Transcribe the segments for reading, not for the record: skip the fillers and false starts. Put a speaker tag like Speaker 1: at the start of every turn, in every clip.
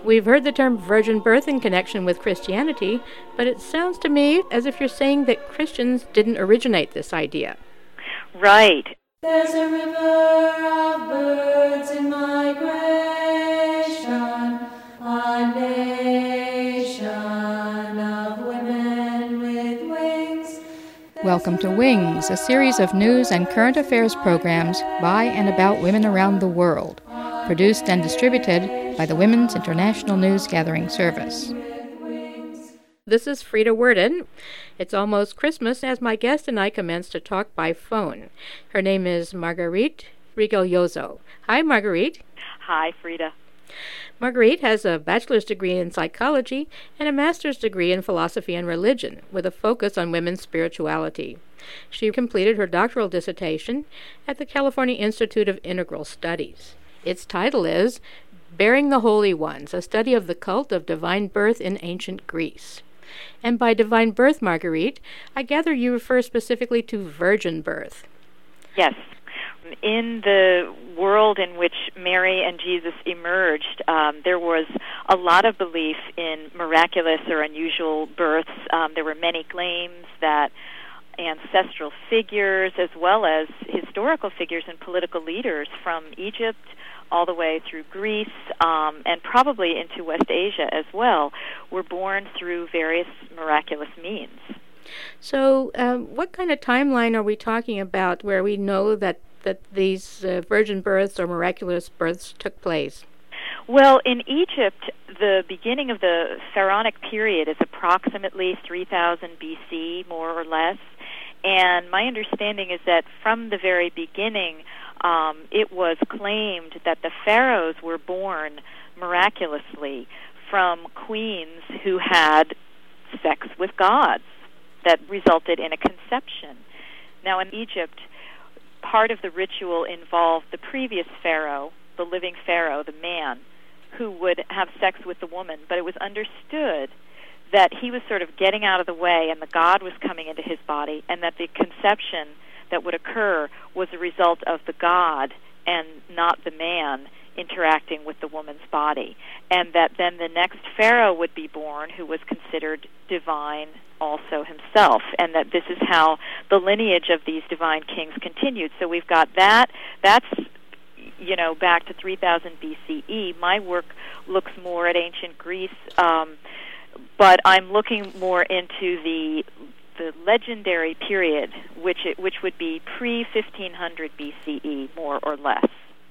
Speaker 1: We've heard the term virgin birth in connection with Christianity, but it sounds to me as if you're saying that Christians didn't originate this idea.
Speaker 2: Right.
Speaker 3: There's a river of birds in migration, a nation of women with wings.
Speaker 4: Welcome to Wings, a series of news and current affairs programs by and about women around the world, produced and distributed by the Women's International News Gathering Service.
Speaker 1: This is Frida Worden. It's almost Christmas as my guest and I commence to talk by phone. Her name is Marguerite Rigoglioso. Hi, Marguerite.
Speaker 2: Hi, Frida.
Speaker 1: Marguerite has a bachelor's degree in psychology and a master's degree in philosophy and religion, with a focus on women's spirituality. She completed her doctoral dissertation at the California Institute of Integral Studies. Its title is Bearing the Holy Ones, a study of the cult of divine birth in ancient Greece. And by divine birth, Marguerite, I gather you refer specifically to virgin birth.
Speaker 2: Yes. In the world in which Mary and Jesus emerged, there was a lot of belief in miraculous or unusual births. There were many claims that ancestral figures, as well as historical figures and political leaders from Egypt all the way through Greece, and probably into West Asia as well, were born through various miraculous means.
Speaker 1: So what kind of timeline are we talking about where we know that these virgin births or miraculous births took place?
Speaker 2: Well, in Egypt, the beginning of the pharaonic period is approximately 3000 BC, more or less. And my understanding is that from the very beginning, it was claimed that the pharaohs were born miraculously from queens who had sex with gods that resulted in a conception. Now, in Egypt, part of the ritual involved the previous pharaoh, the living pharaoh, the man, who would have sex with the woman, but it was understood that he was sort of getting out of the way and the god was coming into his body, and that the conception that would occur was a result of the god and not the man interacting with the woman's body. And that then the next pharaoh would be born who was considered divine also himself, and that this is how the lineage of these divine kings continued. So we've got that's back to 3000 BCE. My work looks more at ancient Greece, but I'm looking more into the legendary period, which would be pre-1500 BCE, more or less.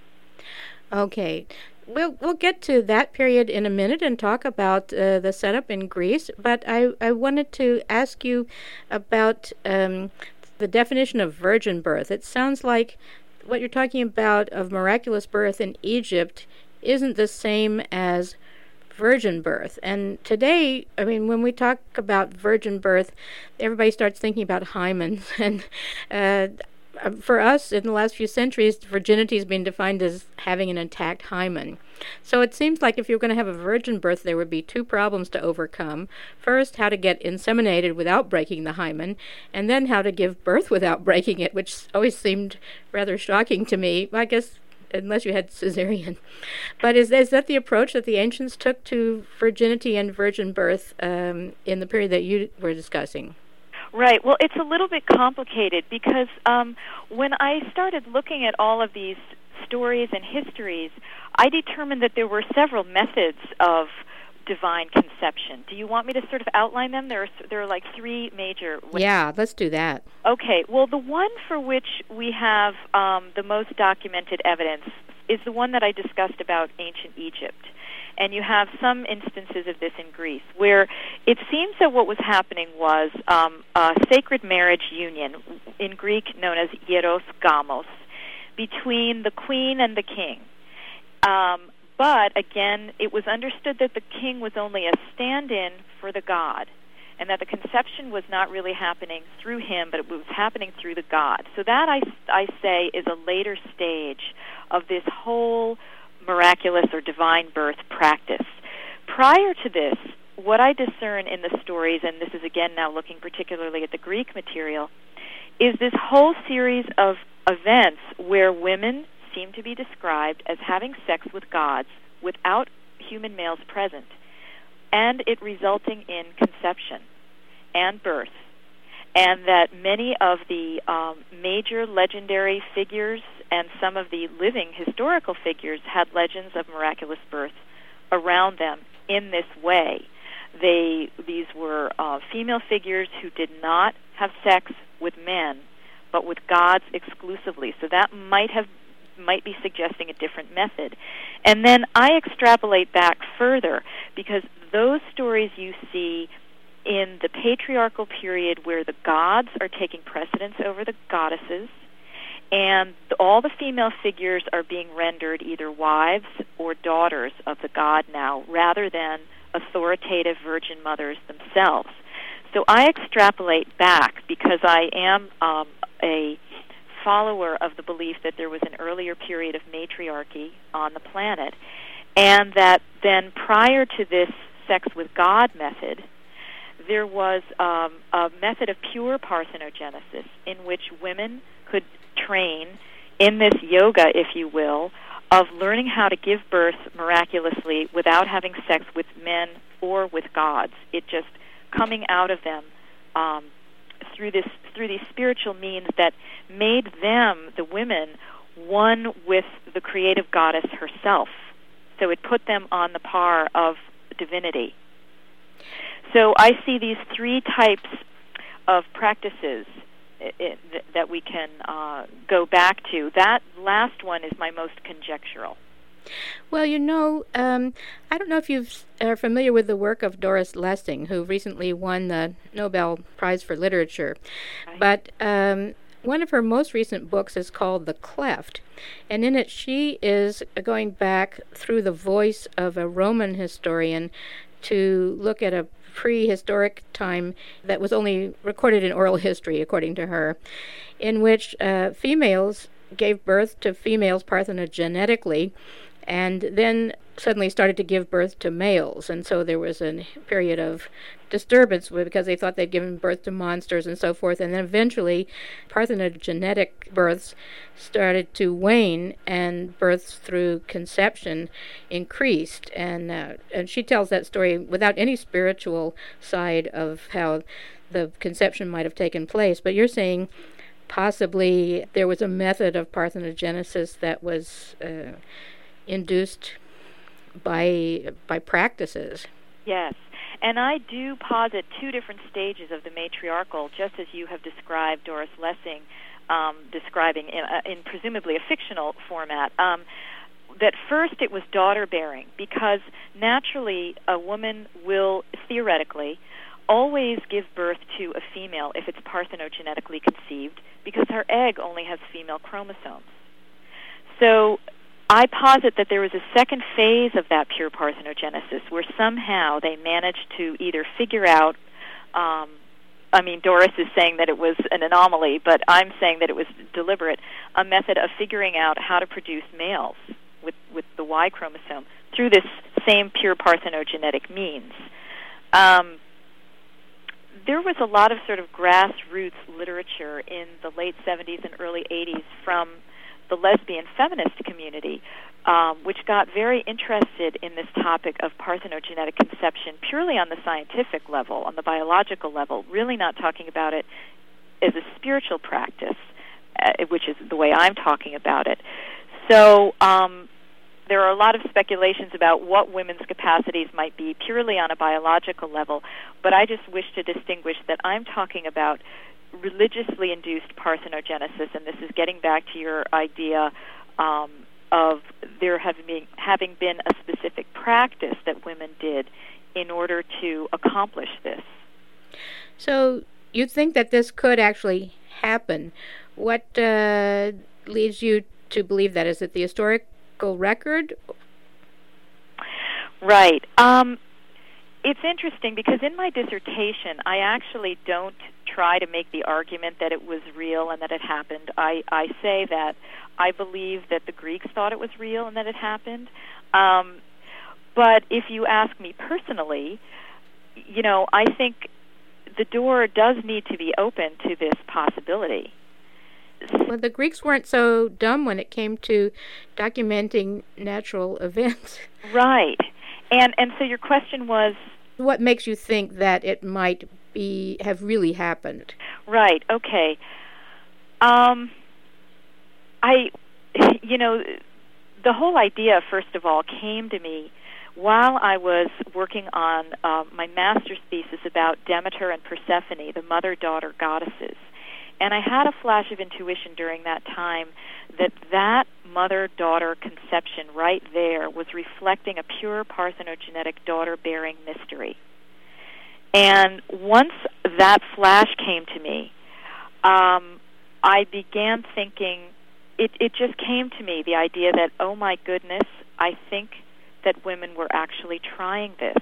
Speaker 1: Okay. We'll get to that period in a minute and talk about the setup in Greece, but I wanted to ask you about the definition of virgin birth. It sounds like what you're talking about of miraculous birth in Egypt isn't the same as virgin birth. And today, I mean, when we talk about virgin birth, everybody starts thinking about hymens. And for us, in the last few centuries, virginity has been defined as having an intact hymen. So it seems like if you're going to have a virgin birth, there would be two problems to overcome. First, how to get inseminated without breaking the hymen, and then how to give birth without breaking it, which always seemed rather shocking to me. I guess unless you had cesarean. But is that the approach that the ancients took to virginity and virgin birth in the period that you were discussing?
Speaker 2: Right. Well, it's a little bit complicated because when I started looking at all of these stories and histories, I determined that there were several methods of divine conception. Do you want me to sort of outline them? There are like three major ways.
Speaker 1: Yeah, let's do that.
Speaker 2: Okay. Well, the one for which we have the most documented evidence is the one that I discussed about ancient Egypt. And you have some instances of this in Greece, where it seems that what was happening was a sacred marriage union, in Greek known as hieros gamos, between the queen and the king. But, again, it was understood that the king was only a stand-in for the god, and that the conception was not really happening through him, but it was happening through the god. So that, I say, is a later stage of this whole miraculous or divine birth practice. Prior to this, what I discern in the stories, and this is again now looking particularly at the Greek material, is this whole series of events where women seem to be described as having sex with gods without human males present, and it resulting in conception and birth, and that many of the major legendary figures and some of the living historical figures had legends of miraculous birth around them in this way. These were female figures who did not have sex with men, but with gods exclusively. So that might be suggesting a different method. And then I extrapolate back further, because those stories you see in the patriarchal period where the gods are taking precedence over the goddesses, and all the female figures are being rendered either wives or daughters of the god now, rather than authoritative virgin mothers themselves. So I extrapolate back because I am a follower of the belief that there was an earlier period of matriarchy on the planet, and that then prior to this sex with God method, there was a method of pure parthenogenesis in which women could train in this yoga, if you will, of learning how to give birth miraculously without having sex with men or with gods. It just coming out of them through these spiritual means that made them, the women, one with the creative goddess herself. So it put them on the par of divinity. So I see these three types of practices that we can go back to. That last one is my most conjectural.
Speaker 1: Well, I don't know if you are familiar with the work of Doris Lessing, who recently won the Nobel Prize for Literature. Right. But one of her most recent books is called The Cleft, and in it she is going back through the voice of a Roman historian to look at a prehistoric time that was only recorded in oral history, according to her, in which females gave birth to females parthenogenetically, and then suddenly started to give birth to males. And so there was a period of disturbance because they thought they'd given birth to monsters and so forth. And then eventually parthenogenetic births started to wane, and births through conception increased. And she tells that story without any spiritual side of how the conception might have taken place. But you're saying possibly there was a method of parthenogenesis that was induced by practices.
Speaker 2: Yes, and I do posit two different stages of the matriarchal, just as you have described Doris Lessing describing in presumably a fictional format. That first it was daughter-bearing, because naturally a woman will, theoretically, always give birth to a female if it's parthenogenetically conceived, because her egg only has female chromosomes. So I posit that there was a second phase of that pure parthenogenesis where somehow they managed to either figure out, Doris is saying that it was an anomaly, but I'm saying that it was deliberate, a method of figuring out how to produce males with the Y chromosome through this same pure parthenogenetic means. There was a lot of sort of grassroots literature in the late 70s and early 80s from the lesbian feminist community, which got very interested in this topic of parthenogenetic conception purely on the scientific level, on the biological level, really not talking about it as a spiritual practice, which is the way I'm talking about it. So there are a lot of speculations about what women's capacities might be purely on a biological level, but I just wish to distinguish that I'm talking about religiously induced parthenogenesis, and this is getting back to your idea of there having been a specific practice that women did in order to accomplish this.
Speaker 1: So you think that this could actually happen. What leads you to believe that? Is it the historical record?
Speaker 2: Right. It's interesting because in my dissertation, I actually don't try to make the argument that it was real and that it happened. I say that I believe that the Greeks thought it was real and that it happened. But if you ask me personally, I think the door does need to be open to this possibility.
Speaker 1: Well, the Greeks weren't so dumb when it came to documenting natural events.
Speaker 2: Right. And so your question was?
Speaker 1: What makes you think that it might have really happened?
Speaker 2: Right, okay. The whole idea, first of all, came to me while I was working on my master's thesis about Demeter and Persephone, the mother-daughter goddesses. And I had a flash of intuition during that time that mother-daughter conception right there was reflecting a pure parthenogenetic daughter-bearing mystery. And once that flash came to me, I began thinking, it just came to me, the idea that, oh my goodness, I think that women were actually trying this.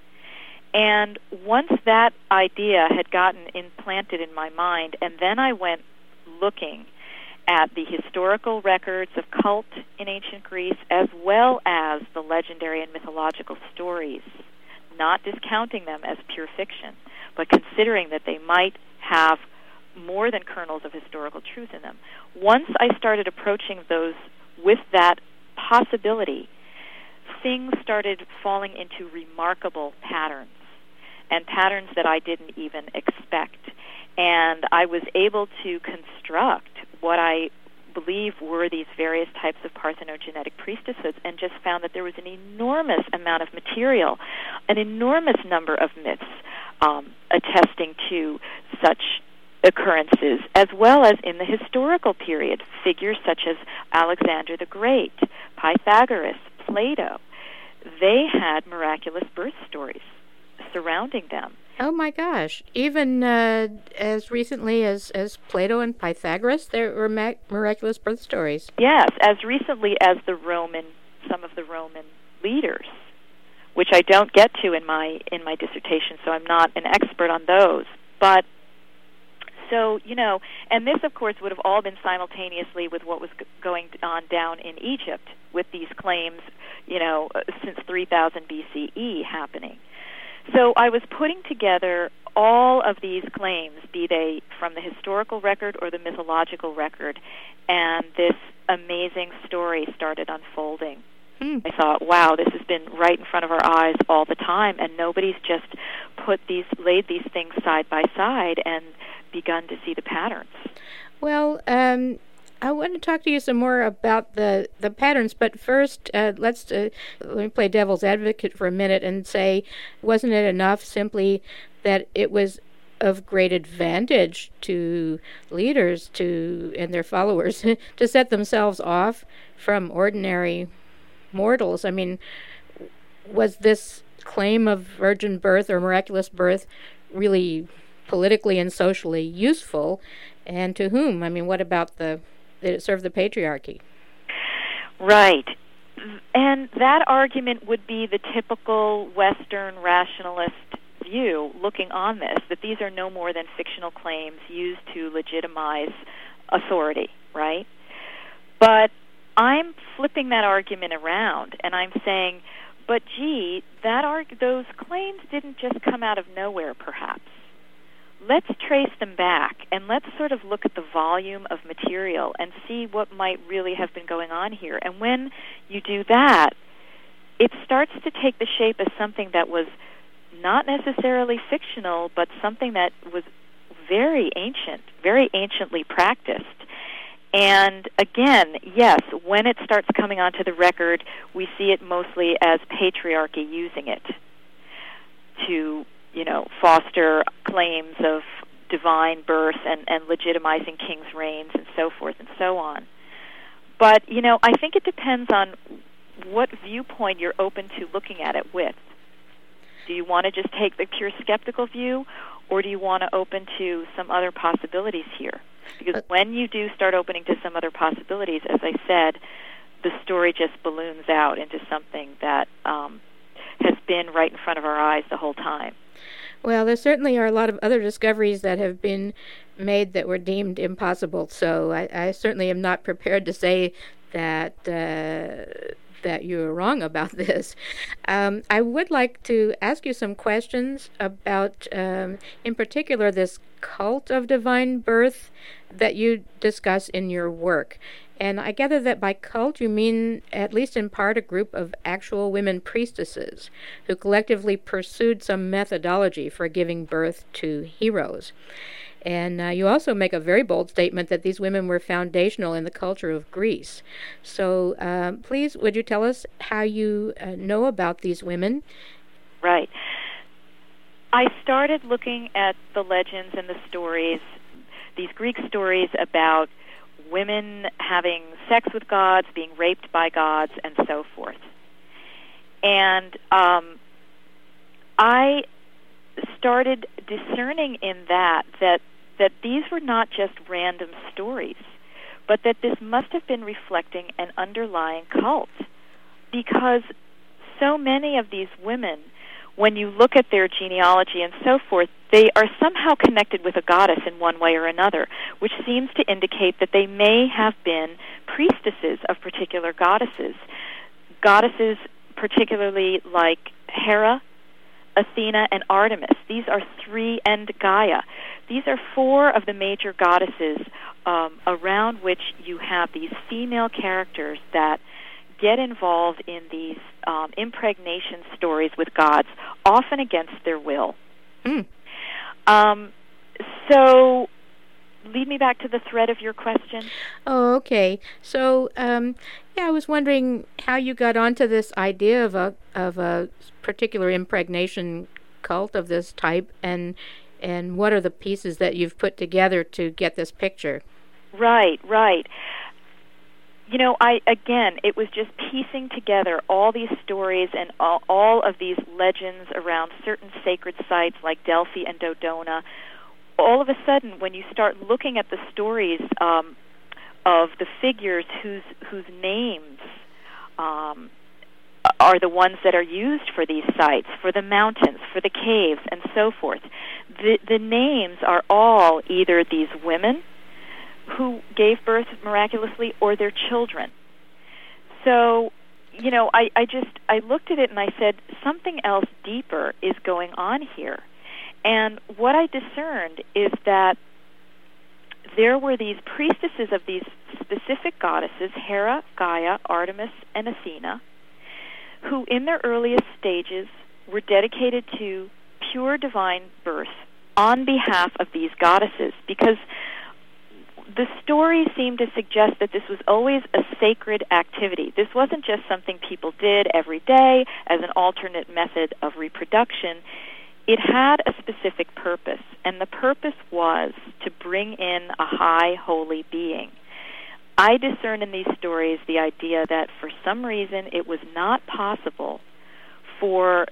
Speaker 2: And once that idea had gotten implanted in my mind, and then I went looking at the historical records of cult in ancient Greece, as well as the legendary and mythological stories, not discounting them as pure fiction, but considering that they might have more than kernels of historical truth in them. Once I started approaching those with that possibility, things started falling into remarkable patterns, and patterns that I didn't even expect. And I was able to construct what I believe were these various types of parthenogenetic priestesshoods, and just found that there was an enormous amount of material, an enormous number of myths attesting to such occurrences, as well as in the historical period, figures such as Alexander the Great, Pythagoras, Plato. They had miraculous birth stories surrounding them.
Speaker 1: Oh my gosh! Even as recently as Plato and Pythagoras, there were miraculous birth stories.
Speaker 2: Yes, as recently as some of the Roman leaders, which I don't get to in my dissertation, so I'm not an expert on those. But so, and this, of course, would have all been simultaneously with what was going on down in Egypt with these claims, since 3000 BCE happening. So I was putting together all of these claims, be they from the historical record or the mythological record, and this amazing story started unfolding. I thought, wow, this has been right in front of our eyes all the time, and nobody's just laid these things side by side and begun to see the patterns.
Speaker 1: Well, I want to talk to you some more about the patterns, but first, let me play devil's advocate for a minute and say, wasn't it enough simply that it was of great advantage to leaders and their followers to set themselves off from ordinary mortals? I mean, was this claim of virgin birth or miraculous birth really politically and socially useful, and to whom? I mean, what about did it serve the patriarchy?
Speaker 2: Right. And that argument would be the typical Western rationalist view looking on this, that these are no more than fictional claims used to legitimize authority, right? But I'm flipping that argument around, and I'm saying, but gee, those claims didn't just come out of nowhere, perhaps. Let's trace them back, and let's sort of look at the volume of material and see what might really have been going on here. And when you do that, it starts to take the shape of something that was not necessarily fictional, but something that was very ancient, very anciently practiced. And again, yes, when it starts coming onto the record, we see it mostly as patriarchy using it to, foster claims of divine birth and legitimizing kings' reigns and so forth and so on. But, I think it depends on what viewpoint you're open to looking at it with. Do you want to just take the pure skeptical view, or do you want to open to some other possibilities here? Because when you do start opening to some other possibilities, as I said, the story just balloons out into something that has been right in front of our eyes the whole time.
Speaker 1: Well, there certainly are a lot of other discoveries that have been made that were deemed impossible, so I certainly am not prepared to say that that you're wrong about this. I would like to ask you some questions about, in particular, this cult of divine birth that you discuss in your work. And I gather that by cult you mean, at least in part, a group of actual women priestesses who collectively pursued some methodology for giving birth to heroes. And you also make a very bold statement that these women were foundational in the culture of Greece. So please, would you tell us how you know about these women?
Speaker 2: Right. I started looking at the legends and the stories, these Greek stories about women having sex with gods, being raped by gods, and so forth. And I started discerning in that these were not just random stories, but that this must have been reflecting an underlying cult, because so many of these women, when you look at their genealogy and so forth, they are somehow connected with a goddess in one way or another, which seems to indicate that they may have been priestesses of particular goddesses. Goddesses particularly like Hera, Athena, and Artemis. These are three, and Gaia. These are four of the major goddesses around which you have these female characters that get involved in these impregnation stories with gods, often against their will. So, lead me back to the thread of your question.
Speaker 1: Oh, okay. So, I was wondering how you got onto this idea of a particular impregnation cult of this type, and what are the pieces that you've put together to get this picture?
Speaker 2: Right. You know, it was just piecing together all these stories and all of these legends around certain sacred sites like Delphi and Dodona. All of a sudden, when you start looking at the stories of the figures whose names are the ones that are used for these sites, for the mountains, for the caves, and so forth, the names are all either these women who gave birth miraculously or their children. So, you know, I looked at it and I said, something else deeper is going on here. And what I discerned is that there were these priestesses of these specific goddesses, Hera, Gaia, Artemis, and Athena, who in their earliest stages were dedicated to pure divine birth on behalf of these goddesses, because the stories seem to suggest that this was always a sacred activity. This wasn't just something people did every day as an alternate method of reproduction. It had a specific purpose, and the purpose was to bring in a high, holy being. I discern in these stories the idea that for some reason it was not possible for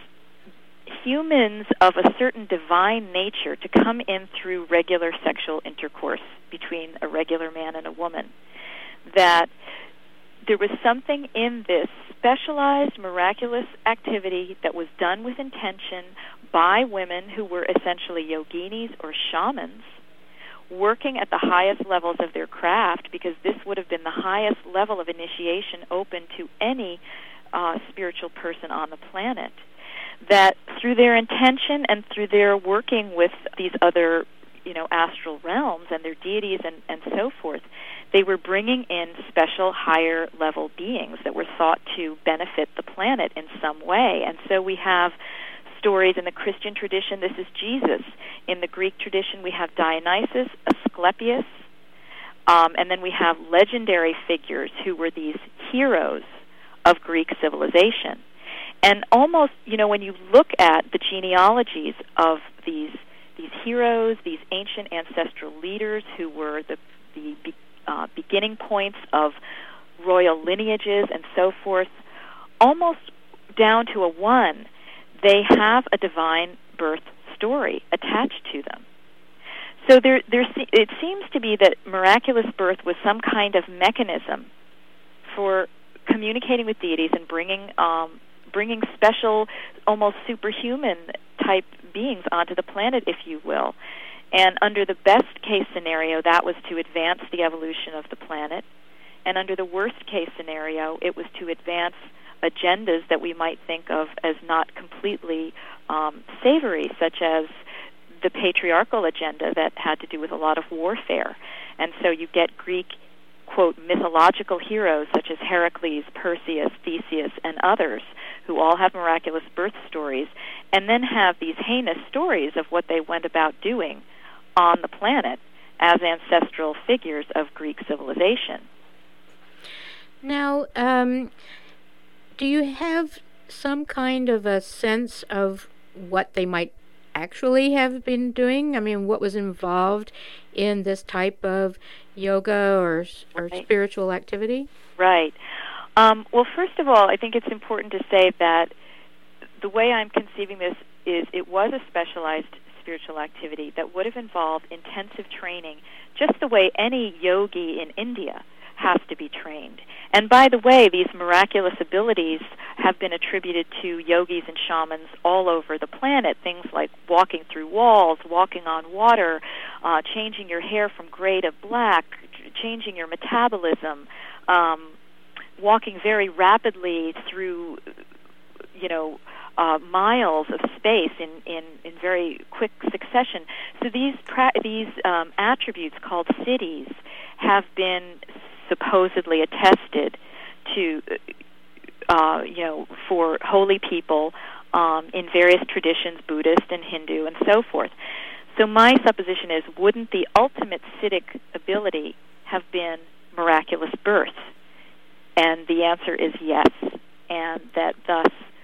Speaker 2: humans of a certain divine nature to come in through regular sexual intercourse between a regular man and a woman. That there was something in this specialized, miraculous activity that was done with intention by women who were essentially yoginis or shamans, working at the highest levels of their craft, because this would have been the highest level of initiation open to any spiritual person on the planet. That through their intention and through their working with these other, astral realms and their deities and so forth, they were bringing in special higher level beings that were thought to benefit the planet in some way. And so we have stories in the Christian tradition, this is Jesus. In the Greek tradition, we have Dionysus, Asclepius, and then we have legendary figures who were these heroes of Greek civilization. And almost, when you look at the genealogies of these heroes, these ancient ancestral leaders who were the beginning points of royal lineages and so forth, almost down to a one, they have a divine birth story attached to them. So it seems to be that miraculous birth was some kind of mechanism for communicating with deities and bringing special, almost superhuman type beings onto the planet, if you will. And under the best case scenario, that was to advance the evolution of the planet And under the worst-case scenario, it was to advance agendas that we might think of as not completely savory, such as the patriarchal agenda that had to do with a lot of warfare. And so you get Greek, quote, mythological heroes such as Heracles, Perseus, Theseus, and others who all have miraculous birth stories, and then have these heinous stories of what they went about doing on the planet as ancestral figures of Greek civilization.
Speaker 1: Now, do you have some kind of a sense of what they might actually have been doing? I mean, what was involved in this type of yoga or
Speaker 2: Right.
Speaker 1: spiritual activity?
Speaker 2: Right. Well, first of all, I think it's important to say that the way I'm conceiving this is it was a specialized spiritual activity that would have involved intensive training, just the way any yogi in India has to be trained. And by the way, these miraculous abilities have been attributed to yogis and shamans all over the planet. Things like walking through walls, walking on water, changing your hair from gray to black, changing your metabolism, walking very rapidly through, miles of space in very quick succession. So these attributes called siddhis have been supposedly attested to, for holy people in various traditions, Buddhist and Hindu and so forth. So my supposition is, wouldn't the ultimate siddhic ability have been miraculous birth? And the answer is yes, and that thus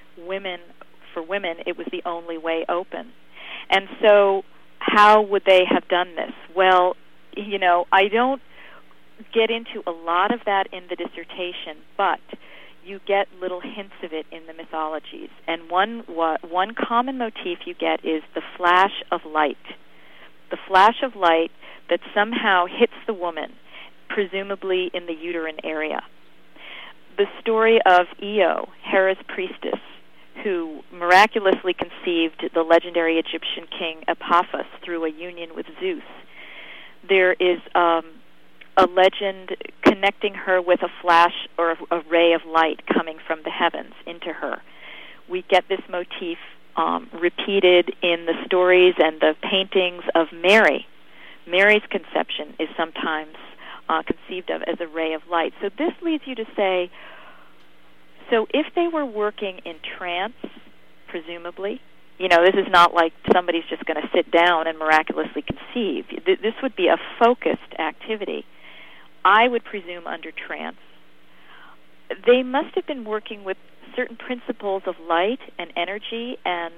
Speaker 2: for women, it was the only way open. And so how would they have done this? Well, I don't get into a lot of that in the dissertation, but you get little hints of it in the mythologies. And one common motif you get is the flash of light. The flash of light that somehow hits the woman, presumably in the uterine area. The story of Io, Hera's priestess, who miraculously conceived the legendary Egyptian king Epaphus through a union with Zeus. There is a legend connecting her with a flash or a ray of light coming from the heavens into her. We get this motif repeated in the stories and the paintings of Mary. Mary's conception is sometimes conceived of as a ray of light. So this leads you to say, so if they were working in trance, presumably, this is not like somebody's just going to sit down and miraculously conceive. This would be a focused activity. I would presume under trance. They must have been working with certain principles of light and energy and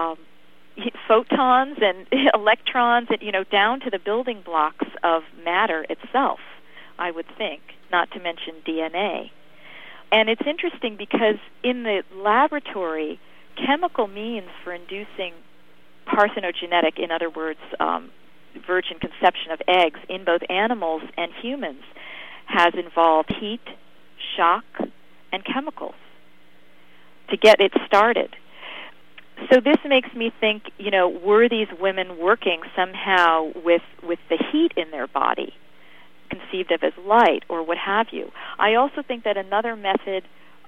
Speaker 2: photons and electrons, and down to the building blocks of matter itself, I would think, not to mention DNA. And it's interesting because in the laboratory, chemical means for inducing parthenogenetic, in other words, virgin conception of eggs in both animals and humans, has involved heat, shock, and chemicals to get it started. So this makes me think, were these women working somehow with the heat in their body, conceived of as light, or what have you? I also think that another method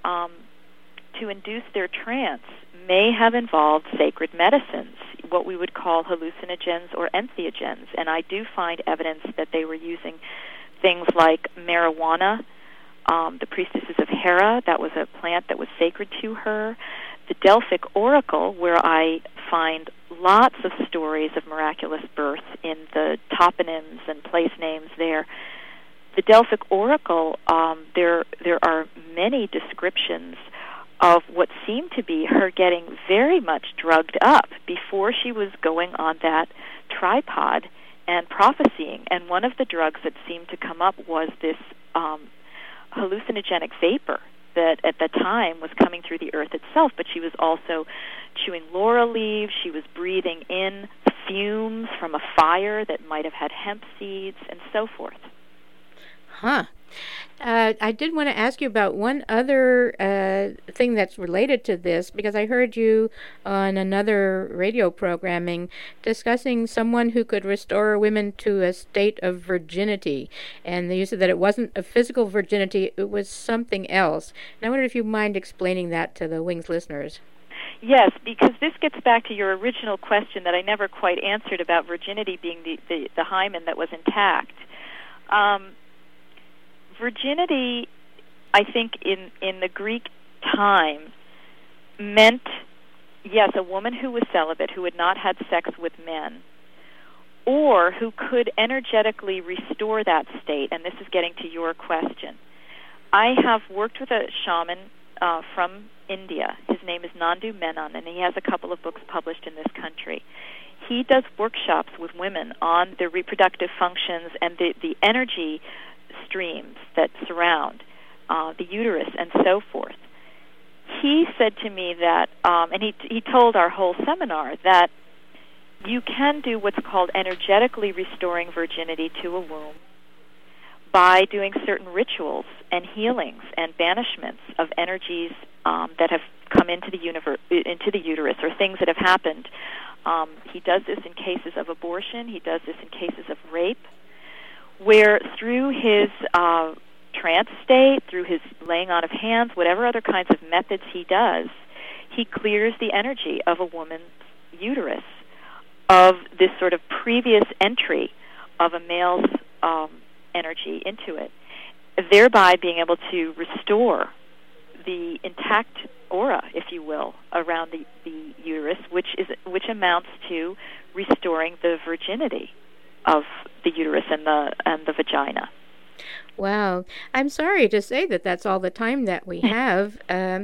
Speaker 2: to induce their trance may have involved sacred medicines, what we would call hallucinogens or entheogens, and I do find evidence that they were using things like marijuana, the priestesses of Hera, that was a plant that was sacred to her, the Delphic Oracle, where I find lots of stories of miraculous birth in the toponyms and place names there. The Delphic Oracle, there are many descriptions of what seemed to be her getting very much drugged up before she was going on that tripod and prophesying. And one of the drugs that seemed to come up was this hallucinogenic vapor that at the time was coming through the earth itself, but she was also chewing laurel leaves, she was breathing in fumes from a fire that might have had hemp seeds, and so forth.
Speaker 1: Huh. I did want to ask you about one other thing that's related to this, because I heard you on another radio programming discussing someone who could restore women to a state of virginity. And you said that it wasn't a physical virginity, it was something else. And I wondered if you mind explaining that to the Wings listeners.
Speaker 2: Yes, because this gets back to your original question that I never quite answered about virginity being the hymen that was intact. Virginity, I think, in the Greek time, meant, yes, a woman who was celibate, who had not had sex with men, or who could energetically restore that state. And this is getting to your question. I have worked with a shaman from India. His name is Nandu Menon, and he has a couple of books published in this country. He does workshops with women on their reproductive functions and the energy streams that surround the uterus and so forth. He said to me that, and he told our whole seminar that you can do what's called energetically restoring virginity to a womb by doing certain rituals and healings and banishments of energies that have come into the uterus, or things that have happened. He does this in cases of abortion. He does this in cases of rape, where through his trance state, through his laying on of hands, whatever other kinds of methods he does, he clears the energy of a woman's uterus of this sort of previous entry of a male's energy into it, thereby being able to restore the intact aura, if you will, around the uterus, which amounts to restoring the virginity of the uterus and the vagina.
Speaker 1: Wow. I'm sorry to say that that's all the time that we have.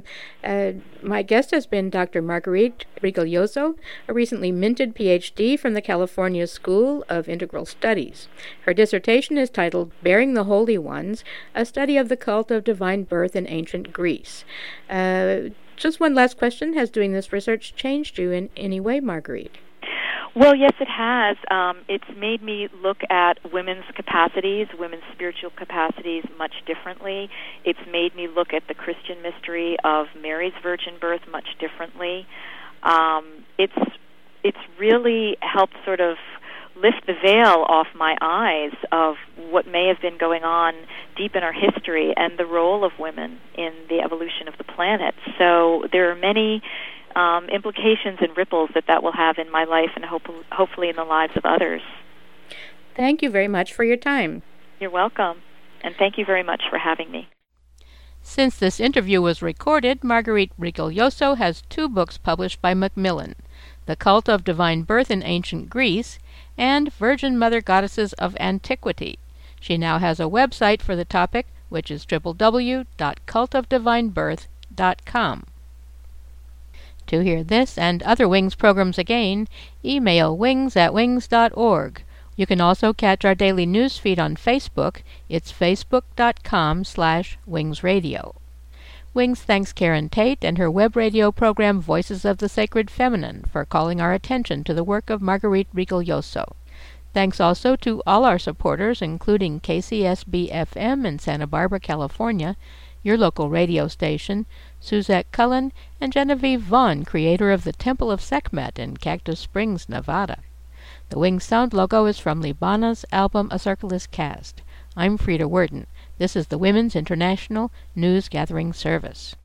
Speaker 1: My guest has been Dr. Marguerite Rigoglioso, a recently minted Ph.D. from the California School of Integral Studies. Her dissertation is titled Bearing the Holy Ones, a study of the cult of divine birth in ancient Greece. Just one last question. Has doing this research changed you in any way, Marguerite?
Speaker 2: Well, yes, it has. It's made me look at women's capacities, women's spiritual capacities much differently. It's made me look at the Christian mystery of Mary's virgin birth much differently. It's really helped sort of lift the veil off my eyes of what may have been going on deep in our history and the role of women in the evolution of the planet. So there are many implications and ripples that will have in my life and hopefully in the lives of others.
Speaker 1: Thank you very much for your time.
Speaker 2: You're welcome, and thank you very much for having me.
Speaker 4: Since this interview was recorded, Marguerite Rigoglioso has 2 books published by Macmillan, The Cult of Divine Birth in Ancient Greece and Virgin Mother Goddesses of Antiquity. She now has a website for the topic, which is www.cultofdivinebirth.com. To hear this and other Wings programs again, email wings@wings.org. You can also catch our daily news feed on Facebook. It's facebook.com/wingsradio. Wings thanks Karen Tate and her web radio program Voices of the Sacred Feminine for calling our attention to the work of Marguerite Rigoglioso. Thanks also to all our supporters, including KCSB-FM in Santa Barbara, California, your local radio station, Suzette Cullen, and Genevieve Vaughn, creator of the Temple of Sekhmet in Cactus Springs, Nevada. The Wings sound logo is from Libana's album A Circulus Cast. I'm Frida Worden. This is the Women's International News Gathering Service.